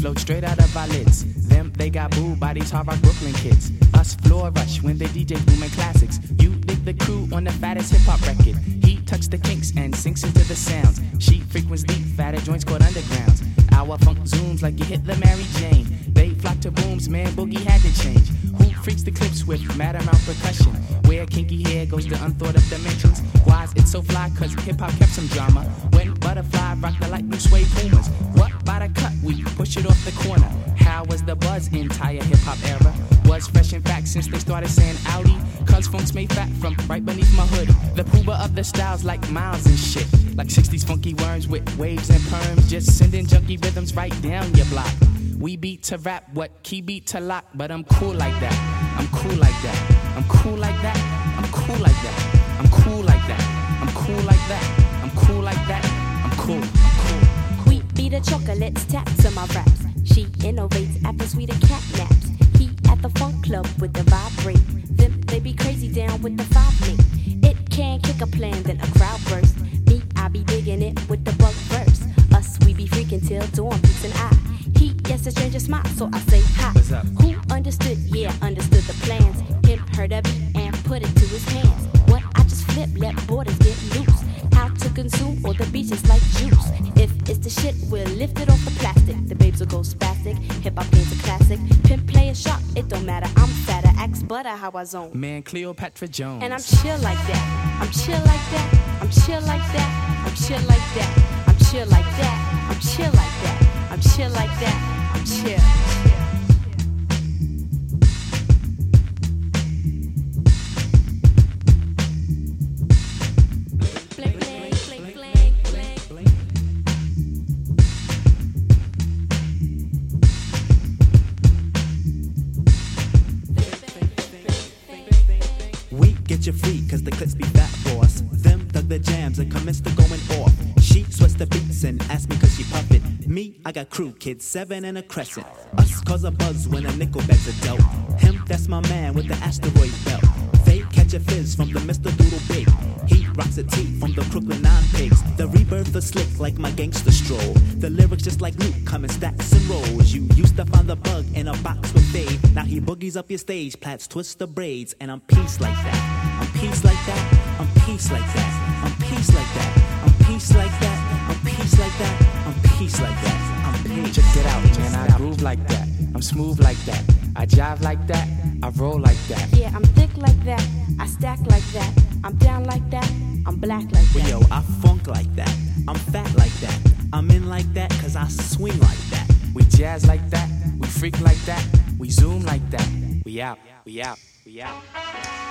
flowed straight out of our lids. Them, they got booed by these hard rock Brooklyn kids. Us floor rush when they DJ booming classics. You dig the crew on the fattest hip hop record. He tucks the kinks and sinks into the sounds. She frequents deep, fatter joints called undergrounds. Our funk zooms like you hit the Mary Jane. They flock to booms, man, Boogie had to change. Who freaks the clips with mad amount percussion? Where kinky hair goes to unthought of dimensions. Why's it so fly? Cause hip-hop kept some drama. When Butterfly rocked the light blue suede Pumas. What by the cut? We push it off the corner. How was the buzz entire hip-hop era? Was fresh in fact since they started saying Audi. Cause funk's made fat from right beneath my hood. The pooba of the styles like Miles and shit. Like 60s funky worms with waves and perms. Just sending junky rhythms right down your block. We beat to rap, what key beat to lock. But I'm cool like that, I'm cool like that. I'm cool like that, I'm cool like that. I'm cool like that, I'm cool like that. I'm cool like that, I'm cool, I'm cool. We beat the chocolates, taps on my raps. She innovates after sweeter cat naps. He at the funk club with the vibrate. Them, they be crazy down with the 5-mate. It can kick a plan, then a crowd burst. Me, I be digging it with the bug verse. Us, we be freaking till dawn, peace and I. He gets a stranger smile, so I say hi. What's up? Who understood? Yeah, understood the plans. Him heard of it and put it to his hands. What I just flip, let borders get loose. How to consume all the beaches like juice. If it's the shit, we'll lift it off the plastic. The babes will go spastic. Hip hop game's a classic. Pimp play a shot, it don't matter. I'm fatter, axe butter how I zone. Man, Cleopatra Jones. And I'm chill like that. I'm chill like that. I'm chill like that. I'm chill like that. I'm chill like that. I'm chill like that. I'm chill like that. I'm chill. We get you free, cause the clips be fat for us. Them dug the jams and commenced to going off. She sweats the beats and asked me cause she puff it. Me, I got crew kids, 7 and a crescent. Us cause a buzz when a nickel bags are dealt. Him, that's my man with the asteroid belt. They catch a fizz from the Mr. Doodle Big. He rocks a tee from the Brooklyn 9 Pigs. The rebirth is slick like my gangster stroll. The lyrics just like Luke come in stacks and rolls. You used to find the bug in a box with Dave. Now he boogies up your stage, plats twist the braids. And I'm peace like that. I'm peace like that. I'm peace like that. I'm peace like that. I'm peace like that. I'm peace like that. I'm peace like that. I'm peace. Check it out, man, I groove like that. I'm smooth like that. I jive like that. I roll like that. Yeah, I'm thick like that. I stack like that. I'm down like that. I'm black like that. Well, yo, I funk like that. I'm fat like that. I'm in like that cause I swing like that. We jazz like that. We freak like that. We zoom like that. We out, we out, we out.